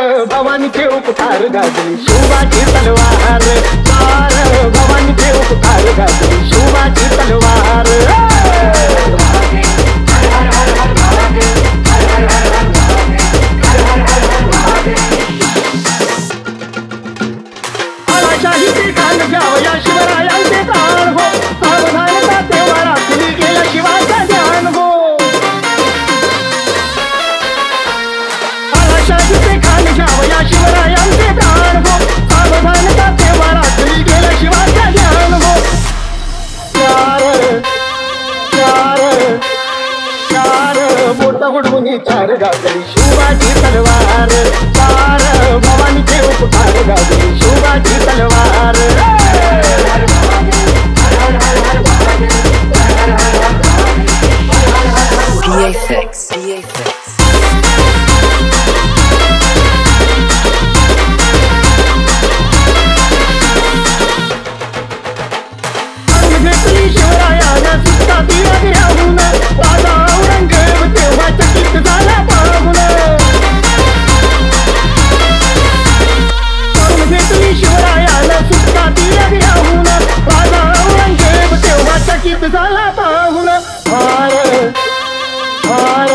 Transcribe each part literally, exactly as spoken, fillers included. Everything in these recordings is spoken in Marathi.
भवानीचे उपकार गाजली शिवाची तलवार, पार भवानीचे उपकार गाजली शिवाची तलवार. शाहीचे कान घ्यावया शिवरायांचे प्राण हो, सावधानता तेव्हा राखली गेला शिवाचा ध्यान हो. शाहीचे कान घ्यावया शिवरायांचे प्राण हो, सावधानता तेव्हा राखली गेला शिवाचा ध्यान हो. चार चार चार बोट उडवून चार गाजली शिवाची तलवार, चार भवानीचे उपकार गाजली शिवाची तलवार. P A six, P A six. घेतली शिवरायानं सुटका दिया गिराहून, राजा औरंगजेब तेव्हा चकित झाला पाहून. घेतली शिवरायानं सुटका दिया गिराहून, राजा औरंगजेब तेव्हा चकित झाला पाहून. हार हार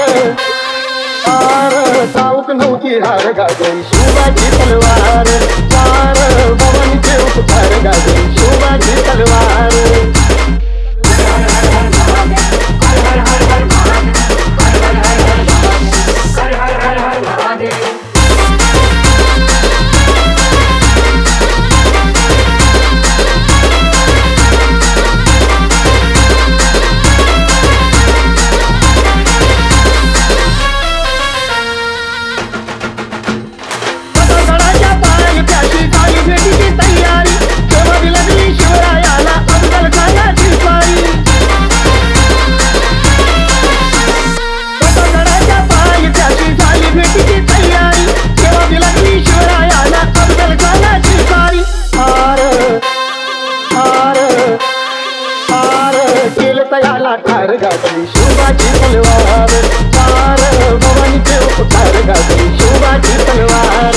हार ठाऊक नव्हती हार गाजली शिवाची तलवार, चार भवानीचे उपकार गाजली शिवाची तलवार. तयाला ठार गाजली शिवाची तलवार, चार भवानीचे उपकार गाजली शिवाची तलवार.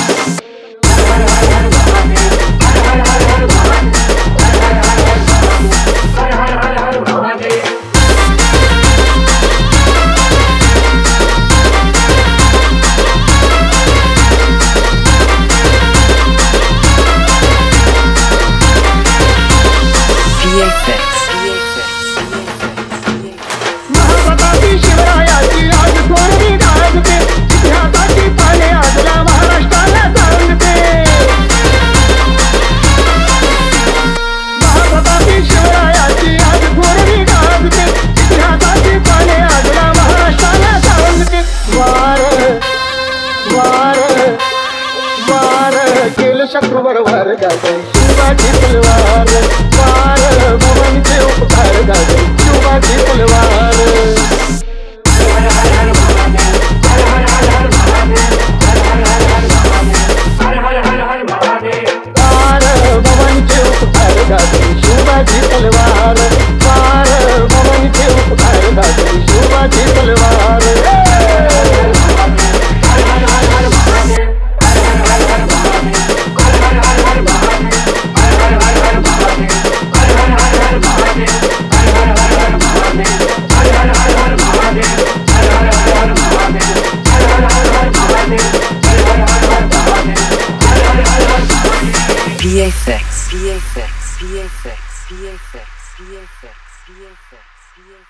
P A six. शिवरायाची आज थोरवी गाजते, इतिहासाची पाने आजला महाराष्ट्राला सांगते. महाप्रतापी शिवरायाची आज थोरवी गाजते, इतिहासाची पाने आजला महाराष्ट्राला सांगते. वार वार वार केलं शत्रूवर वार गाजली शिवाची तलवार, वार भवानीचे उपकार गाजली शिवाची तलवार. शिवाची तलवार, चार भवानीचे उपकार गाजली शिवाची तलवार. P A six, P A six, P A six, P A six, P A six, P A six, P A six.